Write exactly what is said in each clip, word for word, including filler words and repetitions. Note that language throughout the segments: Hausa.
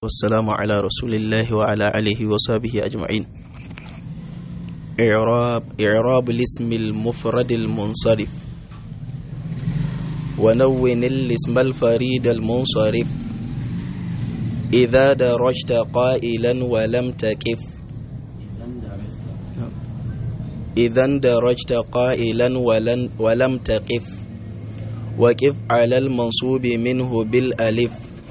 والسلام على رسول الله وعلى آله وصحبه أجمعين. إعراب إعراب الاسم المفرد المنصرف. ونون الاسم الفريد المنصرف إذا درجت قائلا ولم تكف. إذا درجت قائلا ولن ولم تقف. وقف على المنصوب منه بالألف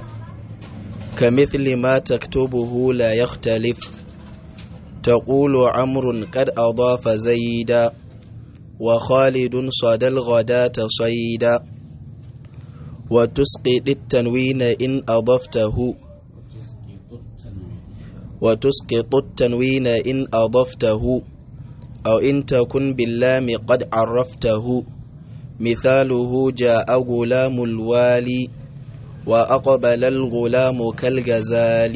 كمثل ما تكتبه لا يختلف. تقول عمرو قد أضاف زيدا وخالد صدى الغداة صيدا. وتسقط التنوين إن أضفته وتسقط التنوين إن أضفته أو إن تكن باللام قد عرفته. مثاله جاء غلام الوالي وأقبل الغلام كالغزال.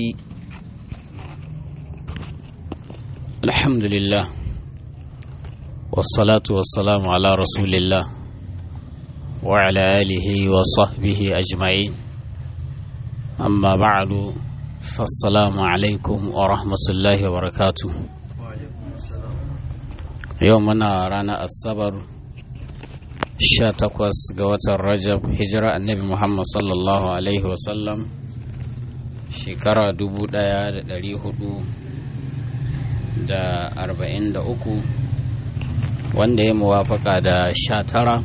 الحمد لله والصلاة والسلام على رسول الله وعلى آله وصحبه أجمعين. أما بعد فالسلام عليكم ورحمة الله وبركاته. يومنا رانا الصبر sha takwas ga watan Rajab hijira annabi Muhammad sallallahu alaihi wasallam shekara dubu ɗaya da ɗari hudu da arba'in da uku wanda ya muwafaka da sha tara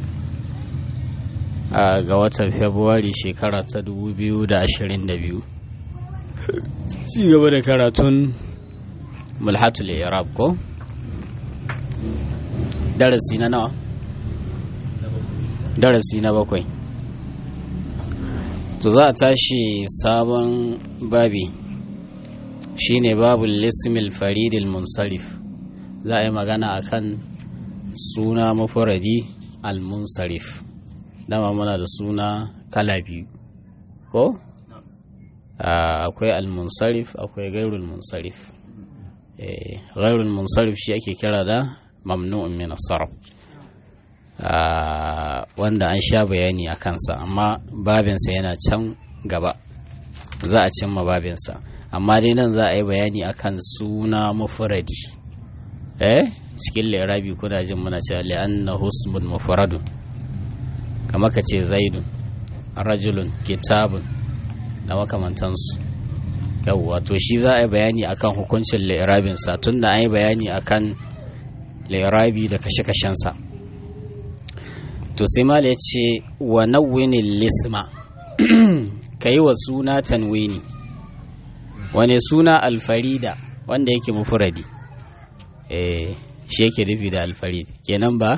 ga watan Fabrairu shekara ta dubu biyu da ashirin da biyu. Ci gaba da karatun Mulhatul I'rab ko? Darasi na nawa? Darasi na bakwai. To za a tashi sabon babi shine babul lismil faridil munsarif. Za a yi magana akan suna mufradi al munsarif. Dama muna da suna kala biyu ko? Akwai al munsarif akwai gairul munsarif. Eh, gairul munsarif shi ake kira da mamnu'un min as-sarf. Uh, wanda an sha bayani a kansa amma babinsa yana can gaba, za a cimma babinsa, amma dai nan za a yi bayani akan suna mufradi. Eh cikin lirabi kuna jin muna cewa li'annahu ismun mufradun, kamar ka ce zaidun, rajulun, kitabun da makamantansu. Yawwa to shi za a yi bayani akan hukuncin lirabinsa, tunda an yi bayani akan lirabi da kashe-kashensa. To sai mala ya ce wa nawwinil lisma ka yi wa suna tanwini. Wane suna? Alfarida, wanda yake mufradi. Eh shi yake nufi da alfarid kenan, ba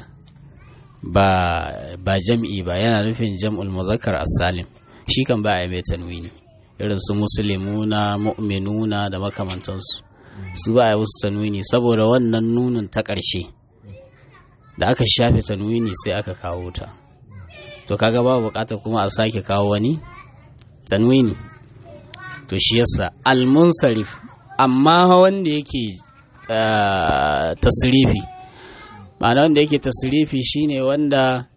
ba ba jam'i ba, yana nufin jam'ul muzakkar as-salim. Shi kan ba a mai tanwini, irin su muslimuna, mu'minuna da makamantansu, su ba a yi musu tanwini saboda wannan nunin ta ƙarshe da aka shafe tanwini sai aka kawo ta. To kaga ba bukata kuma a sake kawo wani tanwini. To shi yasa al-munsarif, amma wanda yake uh, tasrifi, ma'ana wanda yake tasrifi shine wanda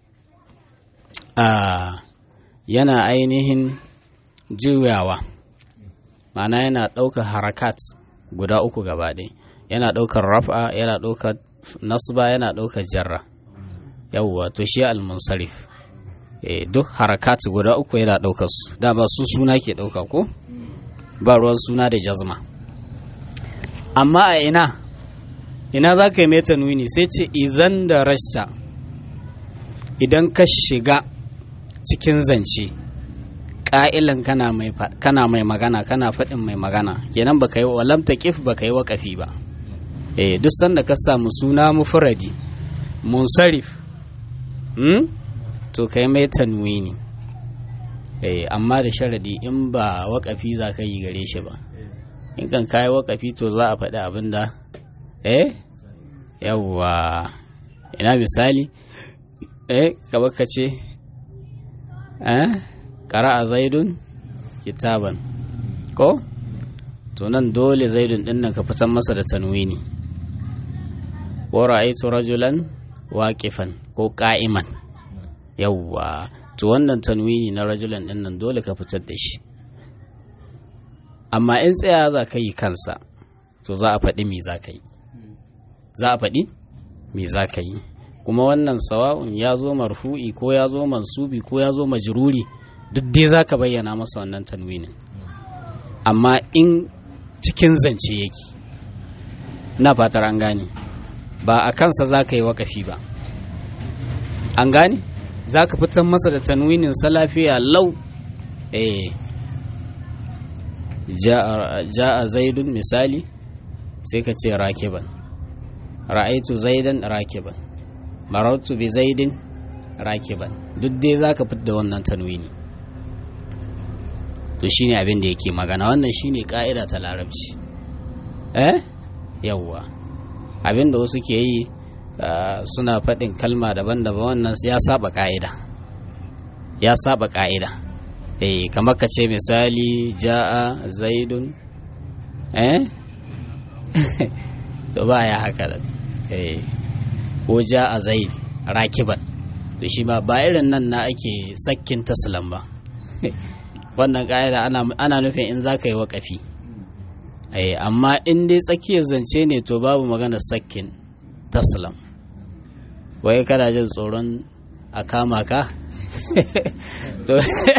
uh, yana ainihin juyawa, ma'ana yana ɗaukar harakat guda uku gaba ɗaya, yana ɗaukar raf'a, yana ɗaukar nasba, yana ɗaukar jarra. Yawwa to shi al-munsarif eh duk harakat guda uku yana ɗaukar su, dama su suna ke ɗauka ko ba ruwan suna da jazma. Amma a ina ina za ka yi mai tanwini? Sai ce idan da rashta, idan ka shiga cikin zance ƙa'ilan kana mai kana mai magana, kana faɗin mai magana, kenan baka yi walam taqif, baka yi waƙafi ba. Eh duk sanda ka samu suna mufradi munsarif hmm? to kai mai tanwini. Eh amma da sharadi in ba waƙafi za ka yi gare shi ba. In kan kai waƙafi to za a faɗi abinda eh yawwa, ina misali eh kaba ka ce eh qara'a zaidun kitaban ko, to nan dole zaidun din nan ka fitar masa da tanwini. Wa ra'aytu rajulan waqifan ko qa'iman. Yawwa to wannan tanwini na rajulan din nan dole ka fitar da shi. amma in tsaya za ka yi kansa to za a faɗi me za ka yi za a faɗi me za ka yi kuma wannan sawa'un ya zo marfu'i ko ya zo mansubi ko ya zo majruri duk dai za ka bayyana masa wannan tanwinin amma in cikin zance yake na fatar an gane ba a kansa za ka yi waƙafi ba an gane za ka fitar masa da tanwinin sa lafiya lau eh ja'a zaidun misali sai ka ce rakiban ra'aitu zaidan rakiban marartu bi zaidin rakiban duk dai za ka fitar da wannan tanwini to shine abin da yake magana wannan shine ka'ida ta larabci eh yawwa abin da wasu ke yi suna faɗin kalma daban-daban wannan ya saba ka'ida ya saba ka'ida eh kamar ka ce misali ja'a zaidun eh to ba ya haka da eh ko ja'a zaid rakiban to shi ma ba irin nan na ake sakkin taslam ba wannan ka'ida ana ana nufin in za ka yi waƙafi eh amma in dai tsakiyar zance ne to babu magana sakkin taslam wai kana jin tsoron a kama ka to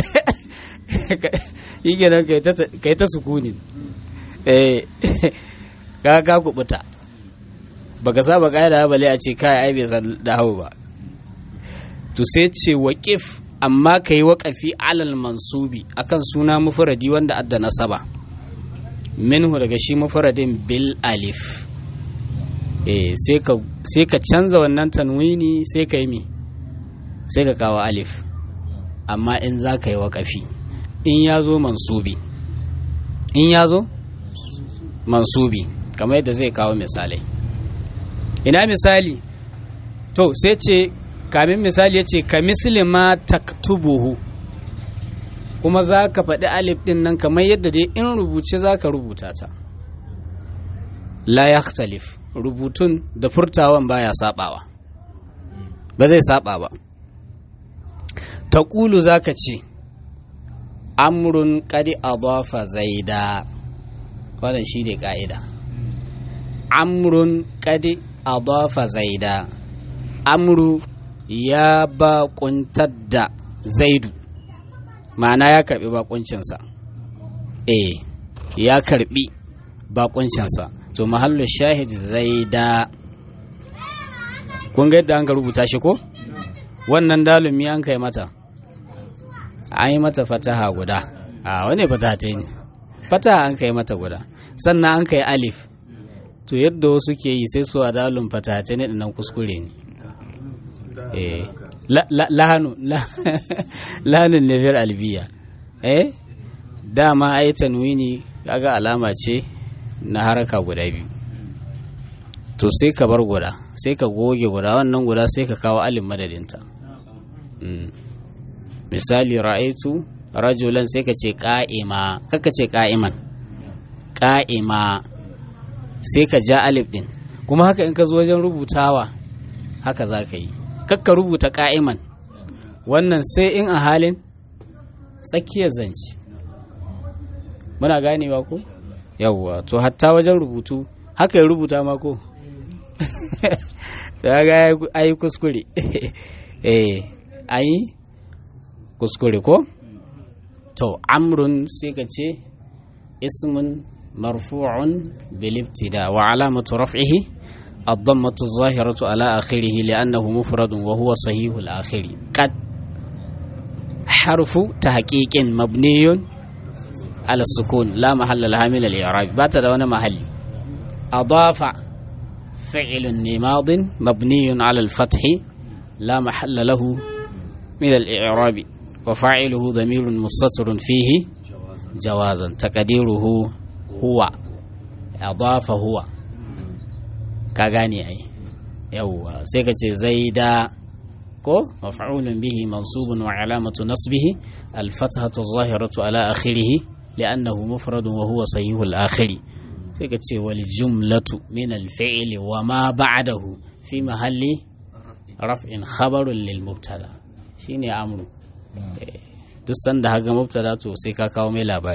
yi kenan kai ta sukunin eh ka ka kubuta baka saba kaida bale a ce kai ai bai san da hawo ba to sai ce waqif amma kai waqafi alal mansubi akan suna mufradi wanda adda nasaba minhu daga shi mufradin bil alif eh sai ka sai ka canza wannan tanwini sai ka yi mi sai ka kawo alif amma in za ka yi waƙafi in ya zo mansubi in ya zo mansubi kamar yadda zai kawo misalai ina misali to sai ce kamin misali ya ce ka misli ma taktubuhu kuma za ka faɗi alif ɗin nan kamar yadda dai in rubuce za ka rubuta ta la yakhtalif rubutun da furtawan baya sabawa ba zai saba ba taqulu zaka ce amrun qad adafa zaida wannan shine kaida amrun qad adafa zaida amru ya baƙuntar da zaidu ma'ana ya karbi bakuncinsa eh ya karbi bakuncinsa to mahallu shahid zaida kun ga yadda an ka rubuta shi ko wannan dalumi an kai mata an yi mata fataha guda a wani fataha ta yi fataha an kai mata guda sannan an kai alif to yadda wasu ke yi sai su a dalun fataha ta ne nan kuskure ne eh lahanu lahanun nefiyar albiya eh dama ai tanwini kaga alama ce na haraka guda biyu to sai ka bar guda sai ka goge guda wannan guda sai ka kawo alin madadinta misali ra'aitu rajulan sai ka ce qa'ima kaka ce qa'iman qa'ima sai ka ja alif din kuma haka in ka zo wajen rubutawa haka za ka yi kakka rubuta qa'iman wannan sai in a halin tsakiyar zance muna ganewa ko yawwa to hatta wajen rubutu haka ya rubuta ma ko da ga ayi kuskure eh ayi kuskure ko to amrun sai ka ce ismun marfu'un bil ibtida wa alamatu raf'ihi الضمة الظاهرة على آخره لأنه مفرد وهو صحيح الآخر قد حرف تحقيق مبني على السكون لا محل لها من الإعراب بات دون محل أضاف فعل ماض مبني على الفتح لا محل له من الإعراب وفاعله ضمير مستتر فيه جوازا تقديره هو أضاف هو كاغاني أي يو سيكتي زيدا كو مفعول به منصوب وعلامة نصبه الفتحة الظاهرة على آخره لأنه مفرد وهو صحيح الآخر فكتي والجملة من الفعل وما بعده في محل رفع خبر للمبتدا شيني أمر duk sanda haga mubtada to sai ka kawo mai labari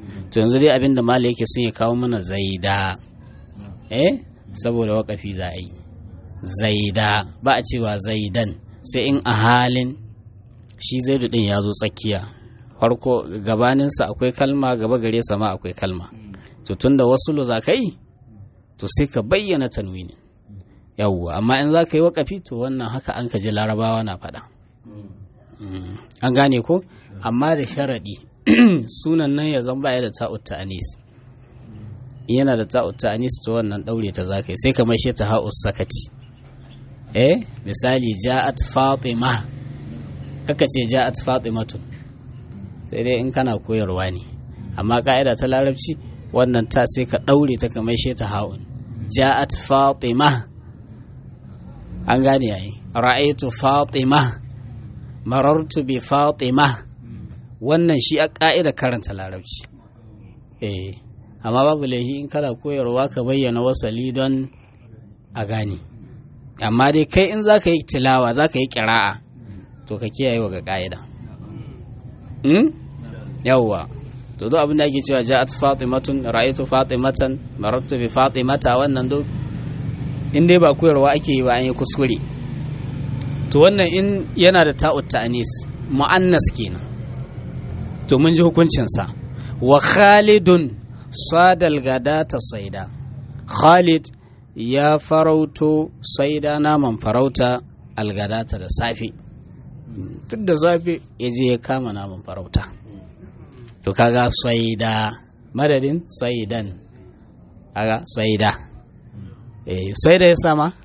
to yanzu dai abinda mala yake sun ya kawo mana zaida eh saboda wakafi za a yi zaida ba a cewa zaidan sai in a halin shi zaidu din ya zo tsakiya farko gabaninsa akwai kalma gaba gare sa ma akwai kalma to tunda wasu za ka yi to sai ka bayyana tanwini yawwa amma in za ka yi wakafi to wannan haka an ka ji larabawa na faɗa an gane ko amma da sharaɗi sunan nan ya zan baya da ta'ut ta'anis yana da ta'ut ta'anis to wannan daure ta za ka yi sai ka maishe ta ha'us sakati eh misali ja'at fatima kaka ce ja'at fatimatun sai dai in kana koyarwa ne amma ka'ida ta larabci wannan ta sai ka daure ta ka maishe ta ha'un ja'at fatima an gane yayi ra'aytu fatima marartu bi fatima wannan shi a ka'ida karanta larabci eh amma babu laifi in kana koyarwa ka bayyana wasali don a gane amma dai kai in za ka yi tilawa za ka yi kira'a to ka kiyaye wa ga ka'ida hmm? yawwa to duk abin da ake cewa ja'at fatimatun ra'aytu fatimatan marartu bi fatimata wannan duk in dai ba koyarwa ake yi ba an yi kuskure to wannan in yana da ta'ut ta'anis mu'annas kenan to mun ji hukuncin sa wa khalidun sadal gadata saida khalid ya farauto saida naman farauta algadata da safe duk da safe ya je ya kama naman farauta to kaga saida madadin saidan kaga saida eh saida ya sama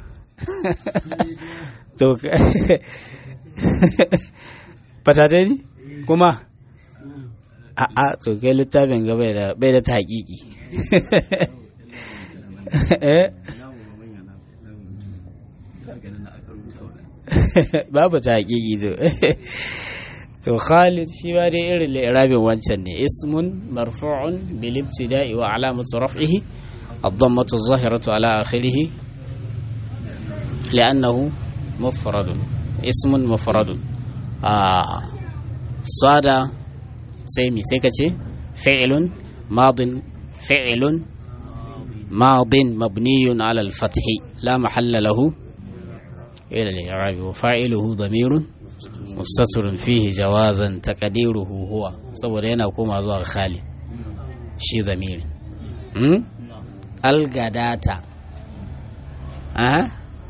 to fatate ni kuma a a to kai littafin ga bai da bai da tahqiqi eh babu tahqiqi to to Khalid shi ba dai irin li'irabin wancan ne ismun marfu'un bil ibtida'i wa alamatu raf'ihi ad-dammatu adh-dhahiratu ala akhirih li'annahu mufradun ismun mufradun ah sada sai mi sai kace fi'lun madin fi'lun madin mabniyun ala al-fath la mahalla lahu ila al-i'rab wa fa'iluhu damirun mustatirun fihi jawazan taqdiruhu huwa saboda yana koma zuwa Khalid shi zamiri hmm? al-gadata ah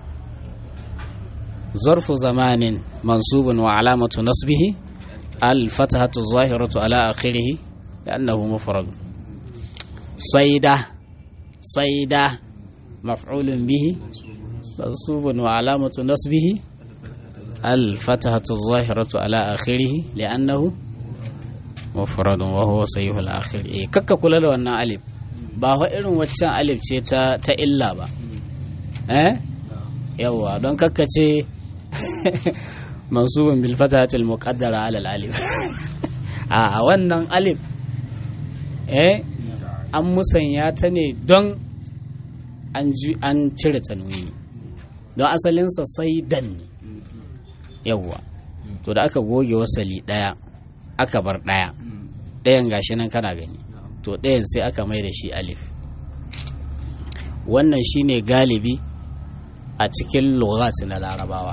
zarfu zamanin mansubun wa alamatu nasbihi al-fathatu adh-dhahiratu ala akhirih li'annahu mufrad sayda sayda maf'ulun bihi mansubun wa alamatu nasbihi الفتحة الظاهرة على آخره لأنه مفرد وهو صحيح الآخر إيه كك كل له أن ألف باه إلهم وتشان ألف شيء تا تا إلا با eh yawa don kakka ce mansubun bil fatahati al muqaddara ala al alif a wannan alif eh an musanya ta ne don an an cire tanwini don asalinsa sai dan ne yawwa to da aka goge wasali daya aka bar daya dayan gashi nan kana gani to dayan sai aka mai da shi alif wannan shine galibi a cikin lughat na larabawa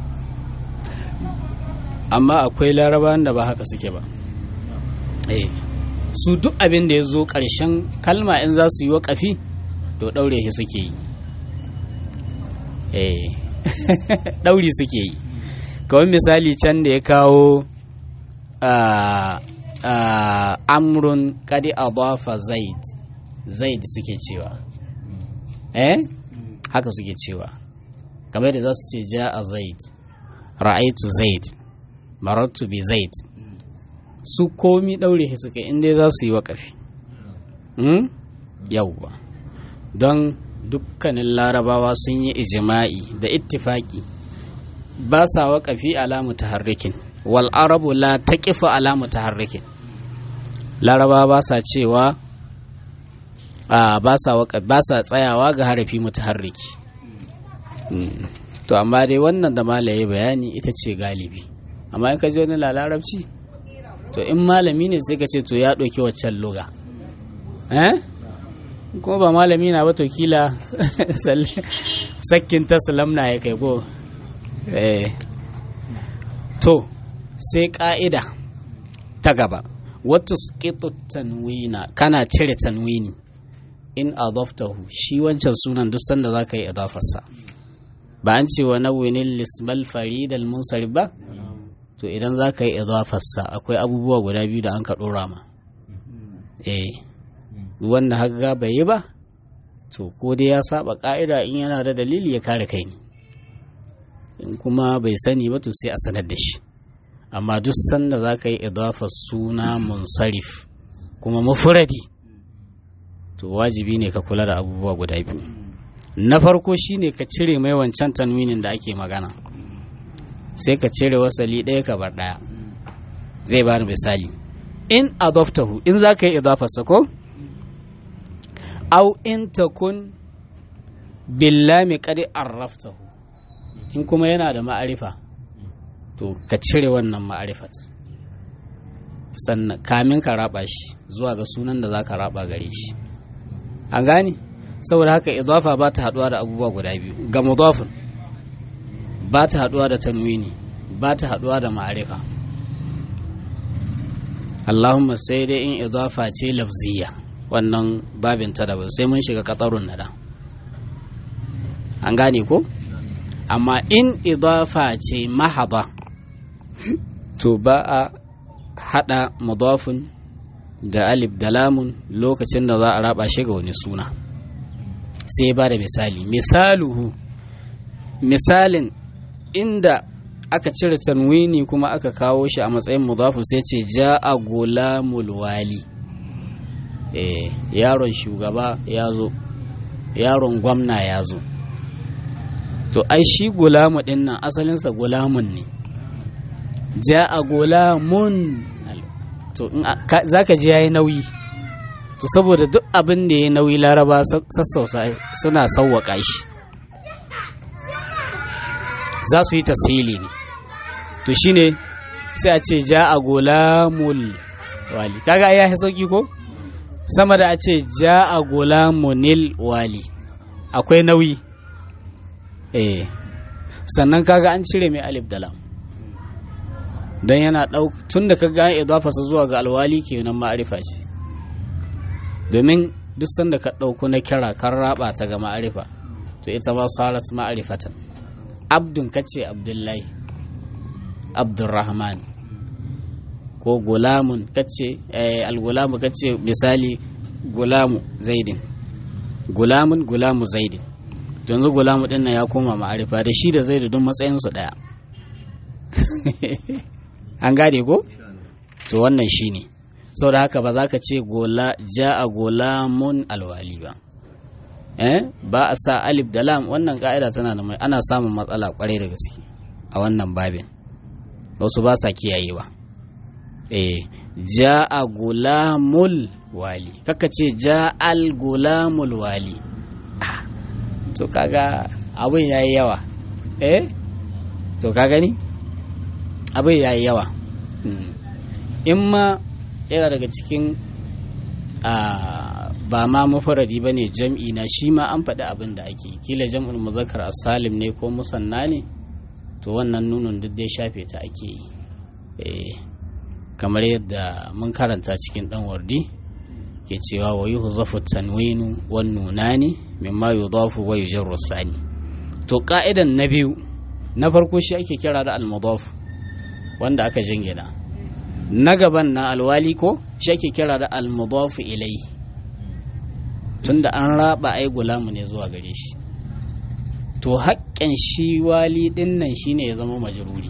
amma akwai larabawan da ba haka suke ba eh su duk abin da ya zo ƙarshen kalma in za su yi waƙafi to daure shi suke yi eh dauri suke yi kawai misali can da ya kawo amrun kadi adafa zaid zaid suke cewa eh haka suke cewa kamar da za su ce ja a zaid ra'aitu zaid marartu bi zaid su komi daure shi suke inda za su yi waƙafi yauwa don dukkanin larabawa sun yi ijima'i da ittifaki ba sa waƙafi ala mutaharrikin wal arabu la taqifu ala mutaharrikin laraba ba sa cewa a ba sa ba sa tsayawa ga harafi mutaharriki to amma dai wannan da malaye bayani ita ce galibi amma in ka ji wani larabci to in malami ne sai ka ce to ya ɗauki waccan luga eh kuma ba malami na ba to kila sakkin taslam na ya kai go eh to sai ka'ida ta gaba wata suƙiƙu tanwina kana cire tanwini in adaftahu shi wancan sunan duk sanda za ka yi idafarsa ba an ce wa nawinin lismal faridal munsarif ba to idan za ka yi idafarsa akwai abubuwa guda biyu da an ka ɗora ma eh wanda haka bai yi ba to ko dai ya saba ka'ida in yana da dalili ya kare kai ne in kuma bai sani ba to sai a sanar da shi amma duk sanda za ka yi idafar suna munsarif kuma mufradi to wajibi ne ka kula da abubuwa guda biyu na farko shine ka cire mai wancan tanwinin da ake magana sai ka cire wasali ɗaya ka bar ɗaya zai bani misali in adaftahu in za ka yi idafarsa ko au in takun billami qad arraftahu in kuma yana da ma'arifa to ka cire wannan ma'arifat sannan kamin ka raba shi zuwa ga sunan da za ka raba gare shi an gane saboda haka idafa ba ta haduwa da abubuwa guda biyu ga mudafin ba ta haduwa da tanwini ba ta haduwa da ma'arifa Allahumma sai dai in idafa ce lafziya wannan babin ta daban sai mun shiga katsarun nada an gane ko amma in idafa ce mahaba to ba a hada mudafin da alif da lamun lokacin da za a raba shi ga wani suna sai ba da misali misaluhu misalin inda aka cire tanwini kuma aka kawo shi a matsayin mudafu sai ce ja'a gulamul wali eh yaron shugaba ya zo yaron gwamna ya zo to ai shi gulamu din nan asalinsa gulamun ne ja'a gulamun to zaka ji yayi nauyi to saboda duk abin da yayi nauyi laraba sassausa suna sauwaka shi za su yi tasiri ne to shine sai a ce ja'a gulamul wali kaga ya yi sauki ko sama da a ce ja'a gulamunil wali akwai nauyi eh sannan kaga an cire mai alif da lam dan yana dauk tunda kaga an idafasa zuwa ga alwali kenan ma'arifa ce domin duk sanda ka dauko na kira kan raba ta ga ma'arifa to ita ma sarat ma'arifatan abdun kace abdullahi abdurrahman ko gulamun kace al-gulamu kace misali gulamu zaidin gulamun gulamu zaidin yanzu gulamu din nan ya koma ma'arifa da shi da zaidu don matsayin su daya an gane ko to wannan shine saboda haka ba za ka ce gola ja'a gulamun alwali ba eh ba a sa alif da lam wannan ka'ida tana da mai ana samun matsala kwarai da gaske a wannan babin wasu ba sa kiyayewa eh ja'a gulamul wali kaka ce ja'al gulamul wali to kaga abin yayi yawa eh to ka gani abin yayi yawa in ma yana daga cikin ba ma mufaradi ba ne jam'i na shi ma an faɗi abin da ake kila jam'ul muzakkar as-salim ne ko musanna ne to wannan nunun duk dai shafe ta ake yi kamar yadda mun karanta cikin dan wardi ke cewa wa yuhzafu tanwinu wan nunani mimma yudafu wa yujarru sani to ka'idan na biyu na farko shi ake kira da al-mudaf wanda aka jingina na gaban na alwali ko shi ake kira da al-mudaf ilai tunda an raba ai gulamu ne zuwa gare shi to haƙƙin shi wali din nan shine ya zama majruri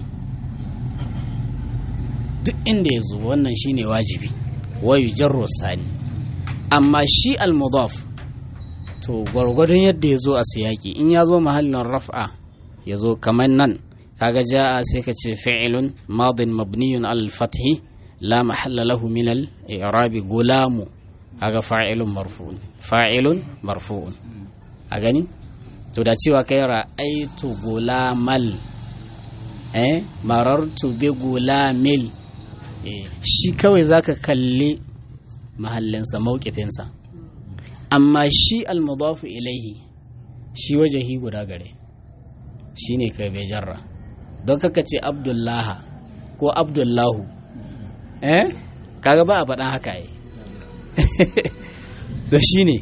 duk inda ya zo wannan shine wajibi wa yujarru sani amma shi al-mudaf to gwargwadon yadda ya zo a siyaki in ya zo mahallin raf'a ya zo kamar nan kaga ja'a sai ka ce fi'ilun madin mabniyun al-fathi la mahalla lahu min al-i'rabi gulamu kaga fa'ilun marfu'un fa'ilun marfu'un a gani to da cewa kai ra'aitu gulamal eh marartu bi gulamil eh shi kawai zaka kalli mahallinsa mawqifinsa amma shi al-mudafu ilaihi shi wajahi guda gare shi ne kai bai jarra don kaka ce abdullaha ko abdullahu eh kaga ba a faɗan haka yi to shi ne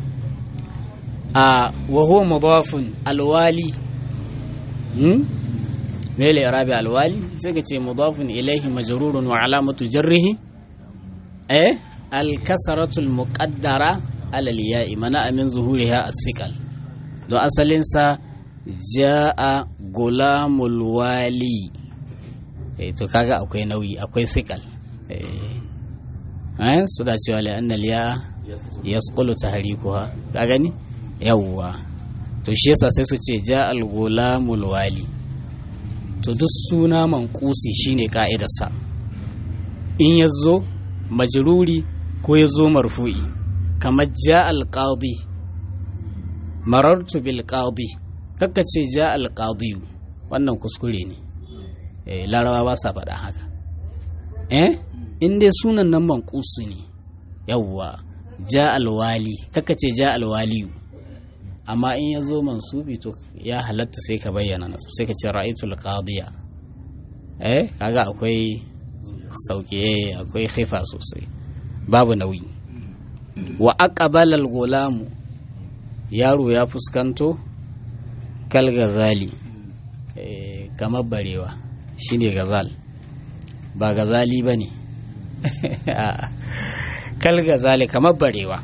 a waho mudafun alwali hmm? mele rabi alwali sai ka ce mudafun ilaihi majrurun wa alamatu jarrihi eh al-kasratul muqaddara alal ya'i mana min zuhuriha as-siqal don asalinsa ja'a gulamul wali eh to kaga akwai nauyi akwai siqal eh eh su da cewa la annal ya yasqulu tahrikuha ka gani yawwa to shi yasa sai su ce ja'al gulamul wali to duk suna manqusi shine ka'idarsa in yazo majruri ko yazo marfu'i kamar ja'al qadi marartu bil qadi kakka ce ja'al qadi wannan kuskure ne eh larawa ba sa faɗa haka eh in dai sunan nan manqusi ne yawwa ja'al wali kakka ce ja'al wali amma in yazo mansubi to ya halatta sai ka bayyana nasu sai ka ce ra'aytul qadiya eh kaga akwai sauke akwai khifa sosai babu nauyi wa aqbala al-gulamu yaro ya fuskanto kal gazali eh kamar barewa shine gazal ba gazali bane kal gazali kamar barewa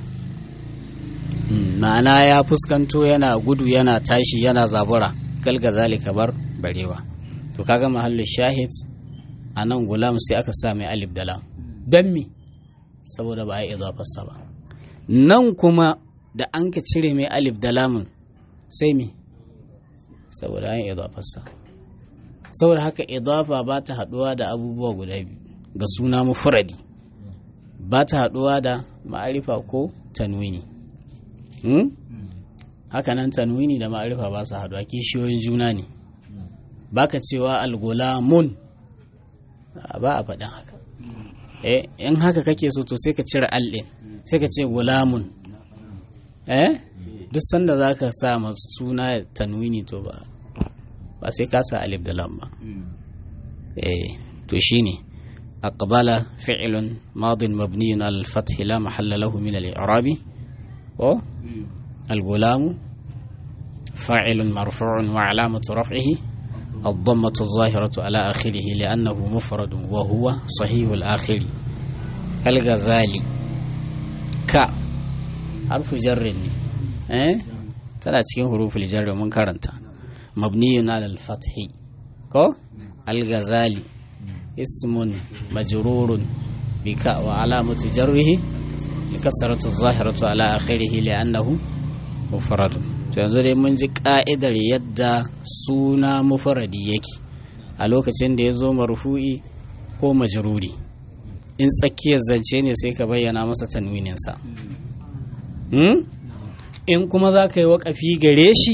ma'ana ya fuskanto yana gudu yana tashi yana zabura kal gazali kamar barewa to kaga mahallin shahid anan gulam sai aka sa mai alif da lam dan mi saboda ba a yi idafarsa ba nan kuma da an ka cire mai alif da lamun sai mi saboda an yi idafarsa saboda haka idafa ba ta haduwa da abubuwa guda biyu ga suna mufradi ba ta haduwa da ma'arifa ko tanwini hmm? haka nan tanwini da ma'arifa ba su haduwa kishiyoyin juna ne baka cewa al-gulamun ba a faɗin haka eh in haka kake so to sai ka cire al-din sai ka ce gulamun eh duk sanda zaka sa masu suna tanwini to ba ba sai ka sa alif da lam ba eh to shine aqbala fi'lun madin mabniyun al fath la mahalla lahu min al i'rab wa al gulam fa'ilun marfu'un wa alamatu raf'ihi الضمة الظاهرة على آخره لأنه مفرد وهو صحيح الآخر كالغزالي ka harfu jarrin ne eh tana cikin huruful jarri mun karanta mabniyun ala al-fathi ko al-ghazali ismun majrurun bika wa alamatu jarrihi likasratu adh-dhahiratu ala akhirih li'annahu mufrad to yanzu dai mun ji ka'idar yadda suna mufradi yake a lokacin da yazo marfu'i ko majruri in tsakiyar zance ne sai ka bayyana masa tanwininsa hmm? in kuma za ka yi waƙafi gare shi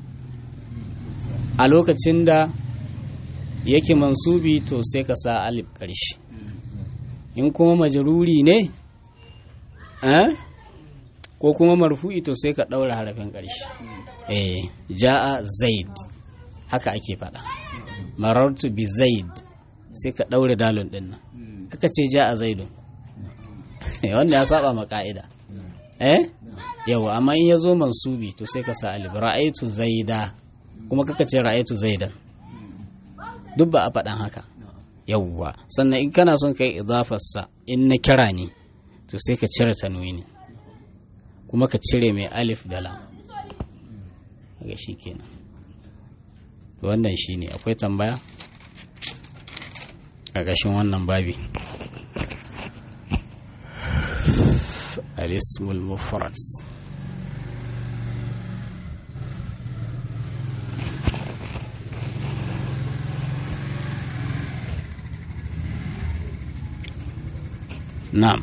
a lokacin da yake mansubi to sai ka sa alif ƙarshe in kuma majaruri ne eh? ko kuma marfu'i to sai ka ɗaura harafin ƙarshe eh ja'a zaid haka ake faɗa marartu bi zaid sai ka ɗaure dalun ɗin nan kaka ce ja a zaidun wanda ya saba ma ka'ida eh yawa amma in ya zo mansubi to sai ka sa alif ra'aitu zaida kuma kaka ce ra'aitu zaidan duk ba a faɗan haka yawa sannan in kana son kai idafarsa in na kira ne to sai ka cire tanwini kuma ka cire mai alif da lam ga shi kenan wannan shine akwai tambaya a ƙarshen wannan babi al-ismul mufrad na'am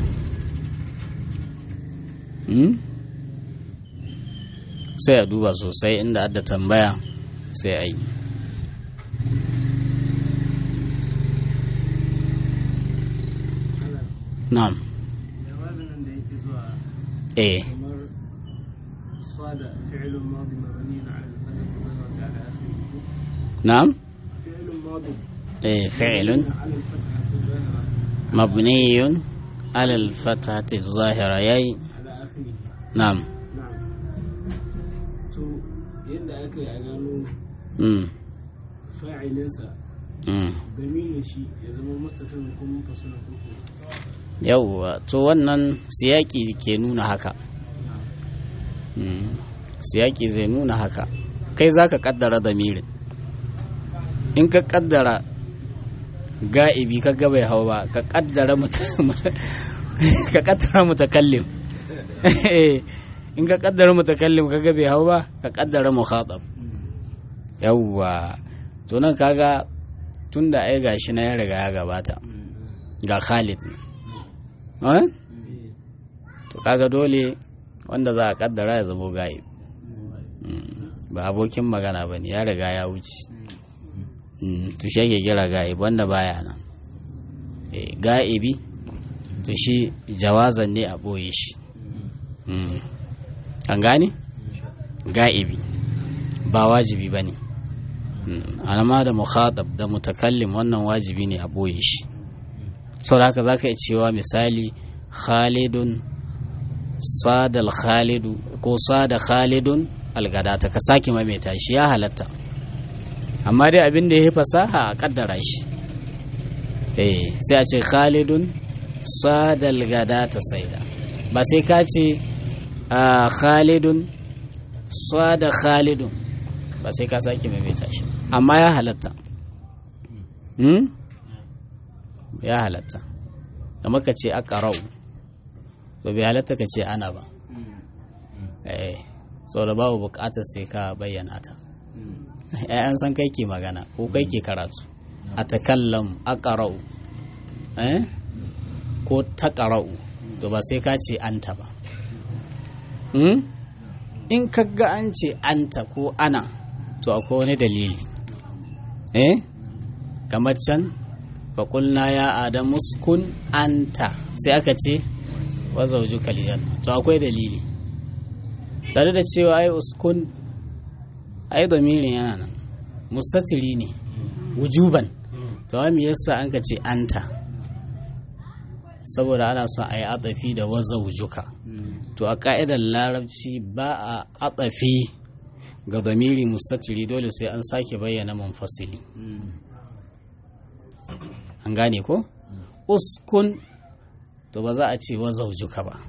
hmm? sai a duba sosai inda adda tambaya sai a yi na'am eh kamar صاد فعل ماضي مبني على الفتح والضمة على آخره. نعم فعل ماضي إيه فعل على الفتحة الظاهرة مبني على الفتحة الظاهرة يي على آخره. نعم نعم. تو yadda aka yi a gano مم. fa'ilinsa مم. dalilin shi ya zama mustaqim ko munfasil ko ko yawwa to wannan siyaki ke nuna haka. Mm. siyaki zai nuna haka kai za ka kaddara damirin in ka kaddara ga'ibi ka ga bai hau ba ka kaddara muta- ka kaddara mutakallim in ka kaddara mutakallim ka ga bai hau ba ka kaddara mukhatab yawwa to nan kaga tunda ai gashi na ya riga ya gabata ga Khalid ne eh? to kaga dole wanda za a kaddara ya zama ga'ib. Mm. ba abokin magana ba ne ya riga ya wuce. Mm. to shi ake kira ga'ib wanda baya nan. Eh, ga'ibi to shi jawazan ne a ɓoye shi. Mm. an gane ga'ibi ba wajibi ba ne. alama da mukhatab da mutakallim wannan wajibi ne a ɓoye shi. sau da haka za ka iya cewa misali khalidun sadal khalidu ko sada khalidun algadata ka sake maimaita shi ya halatta amma dai abin da ya fasaha a kaddara shi. eh sai a ce khalidun sadal gadata saida ba sai ka ce khalidun sada khalidun ba sai ka sake maimaita shi amma ya halatta. hmm? ya halatta kamar ka ce aqra'u to bai halatta ka ce ana ba. eh sau da babu bukatar sai ka bayyana ta. eh an san kai ke magana ko kai ke karatu a takallam aqra'u eh ko taqra'u to ba sai ka ce anta ba. hmm? in ka ga an ce anta ko ana to akwai wani dalili. eh kamar can faƙulna ya adamu uskun anta sai aka ce wa zawjuka aljanna to akwai dalili tare da cewa ai uskun ai damirin yana nan mustatiri ne wujuban to me yasa an ka ce anta saboda ana son ai atafi da wa zawjuka to a ka'idar larabci ba a atafi ga damiri mustatiri dole sai an sake bayyana munfasili. an gane ko uskun to ba za a ce wa zaujuka ba.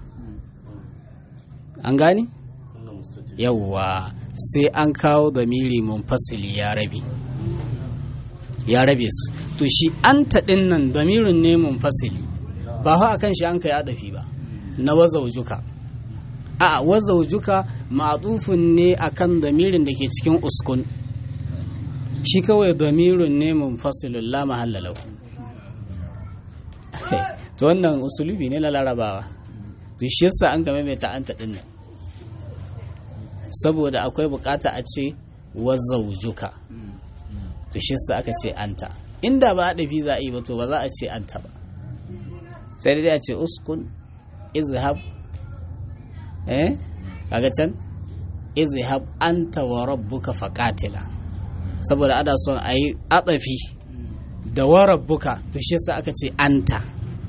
an gane yawwa sai an kawo damiri munfasili ya rabe ya rabe su to shi an taɗin nan damirin ne munfasili ba hau akan shi an kai adafi ba na wa zaujuka a wa zaujuka ma'atufun ne akan damirin da ke cikin uskun shi kawai damirin ne munfasilun la mahalla lahu. to wannan usulubi ne na larabawa to shi yasa an ga maimaita anta din nan saboda akwai bukata a ce wa zawjuka to shi yasa aka ce anta inda ba da visa yi ba to ba za a ce anta ba sai dai a ce uskun izhab eh kaga can izhab anta wa rabbuka faqatila saboda ana son ayi atsafi da wa rabbuka to shi yasa aka ce anta.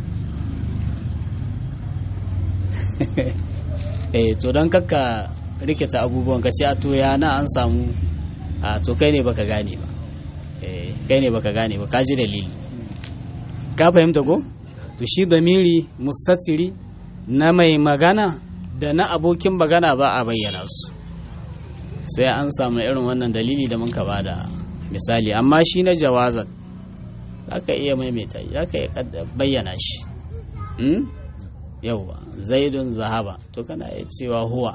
eh to don kakka rikita abubuwan ka ce a to ya na an samu a to kai ne baka gane ba. eh kai ne baka gane ba ka ji dalili ka fahimta ko to shi damiri mustatiri na mai magana da na abokin magana ba a bayyana su sai an samu irin wannan dalili da mun ka bada misali amma shi na jawazan zaka iya maimaita zaka iya bayyana shi. hmm? yauwa zaidun zahaba to kana iya cewa huwa.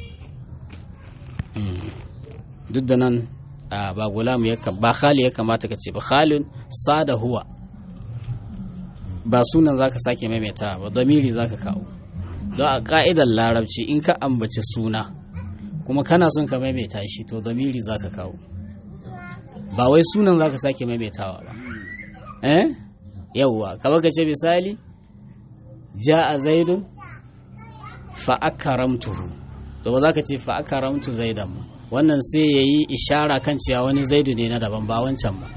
duk da nan ba gulamu ya ba khali ya kamata ka ce ba khalin sada huwa ba sunan zaka sake maimaita ba damiri zaka kawo don a ka'idar larabci in ka ambaci suna kuma kana son ka maimaita shi to damiri zaka kawo ba wai sunan zaka sake maimaitawa ba. eh yauwa kamar ka ce misali ja'a zaidun fa akramtuhu to ba za ka ce fa akaramtu zaidan ba, wannan sai ya yi ishara kan cewa wani zaidu ne na daban ba wancan ba.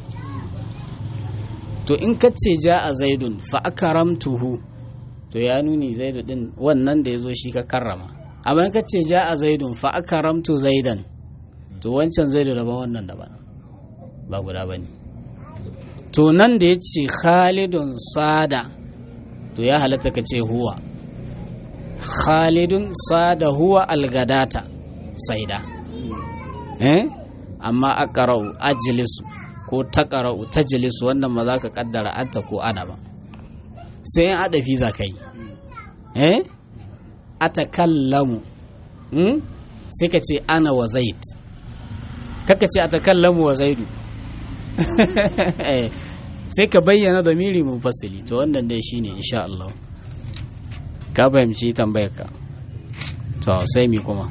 To in ka ce ja a zaidun fa akaramtuhu, to ya nuni zaidu din wannan da ya zo shi ka karrama. Amma in ka ce ja a zaidun fa akaramtu zaidan, to wancan zaidu daban wannan daban, ba guda ba ne. To nan da ya ce khalidun sada, to ya halatta ka ce huwa khalidun sada huwa algadata saida, eh amma aqra'u ajlisu ko taqra'u tajlisu, wannan ma za ka kaddara anta ko ana ba, sai in adafi za ka yi, eh atakallamu, hmm? sai ka ce ana wa zaid, kaka ce atakallamu wa zaidu sai ka bayyana damiri munfasili. To wannan dai shine insha Allah ka fahimci tambayar ka. To sai mi kuma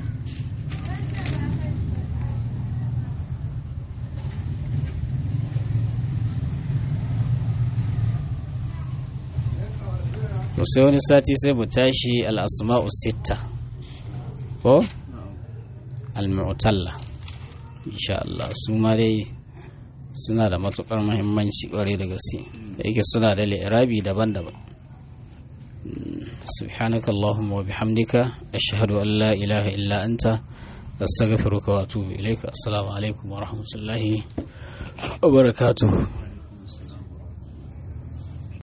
sai wani sati sai mu tashi al-asma'u sitta ko al-mu'talla insha Allah. Su ma dai suna da matukar muhimmanci kware da gaske, da yake suna da li'irabi daban-daban. subhanaka allahumma wa bihamdika ashhadu an la ilaha illa anta astaghfiruka wa atubu ilaika. Assalamu alaikum wa rahmatullahi wa barakatuh.